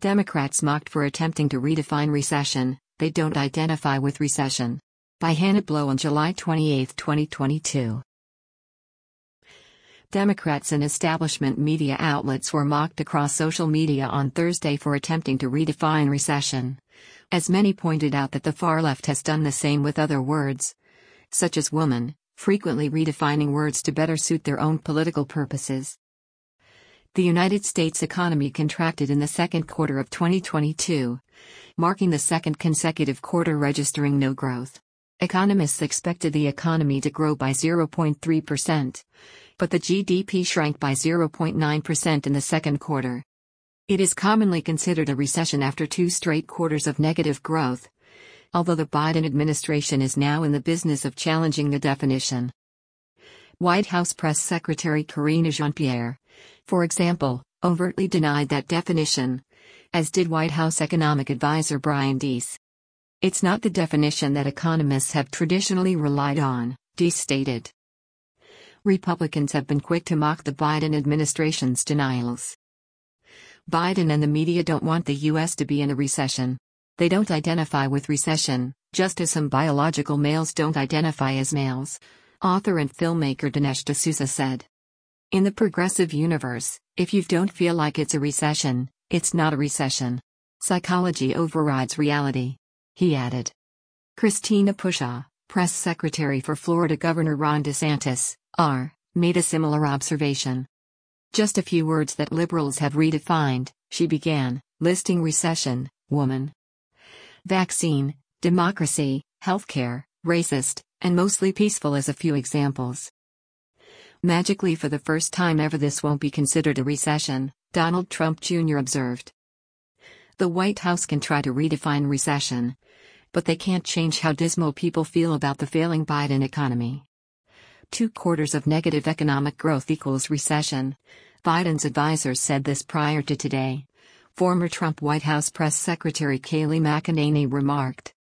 Democrats mocked for attempting to redefine recession, they don't identify with recession. By Hannah Blow on July 28, 2022. Democrats and establishment media outlets were mocked across social media on Thursday for attempting to redefine recession. As many pointed out that the far left has done the same with other words, such as woman, frequently redefining words to better suit their own political purposes. The United States economy contracted in the second quarter of 2022, marking the second consecutive quarter registering no growth. Economists expected the economy to grow by 0.3%, but the GDP shrank by 0.9% in the second quarter. It is commonly considered a recession after 2 straight quarters of negative growth, although the Biden administration is now in the business of challenging the definition. White House Press Secretary Karine Jean-Pierre, for example, overtly denied that definition, as did White House economic advisor Brian Deese. It's not the definition that economists have traditionally relied on, Deese stated. Republicans have been quick to mock the Biden administration's denials. Biden and the media don't want the U.S. to be in a recession. They don't identify with recession, just as some biological males don't identify as males, author and filmmaker Dinesh D'Souza said. In the progressive universe, if you don't feel like it's a recession, it's not a recession. Psychology overrides reality, he added. Christina Pushaw, press secretary for Florida Governor Ron DeSantis, made a similar observation. Just a few words that liberals have redefined, she began, listing recession, woman, vaccine, democracy, healthcare, racist, and mostly peaceful as a few examples. Magically, for the first time ever, this won't be considered a recession, Donald Trump Jr. observed. The White House can try to redefine recession, but they can't change how dismal people feel about the failing Biden economy. 2 quarters of negative economic growth equals recession, Biden's advisors said this prior to today. Former Trump White House press secretary Kayleigh McEnany remarked.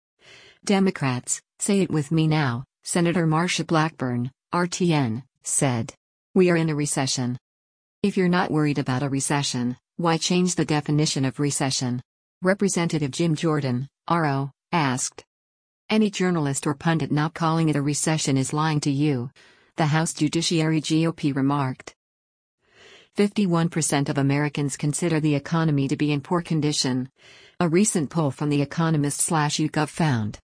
Democrats, say it with me now, Senator Marsha Blackburn, RTN, said. We are in a recession. If you're not worried about a recession, why change the definition of recession? Representative Jim Jordan, RO, asked. Any journalist or pundit not calling it a recession is lying to you, the House Judiciary GOP remarked. 51% of Americans consider the economy to be in poor condition, a recent poll from The Economist/YouGov found.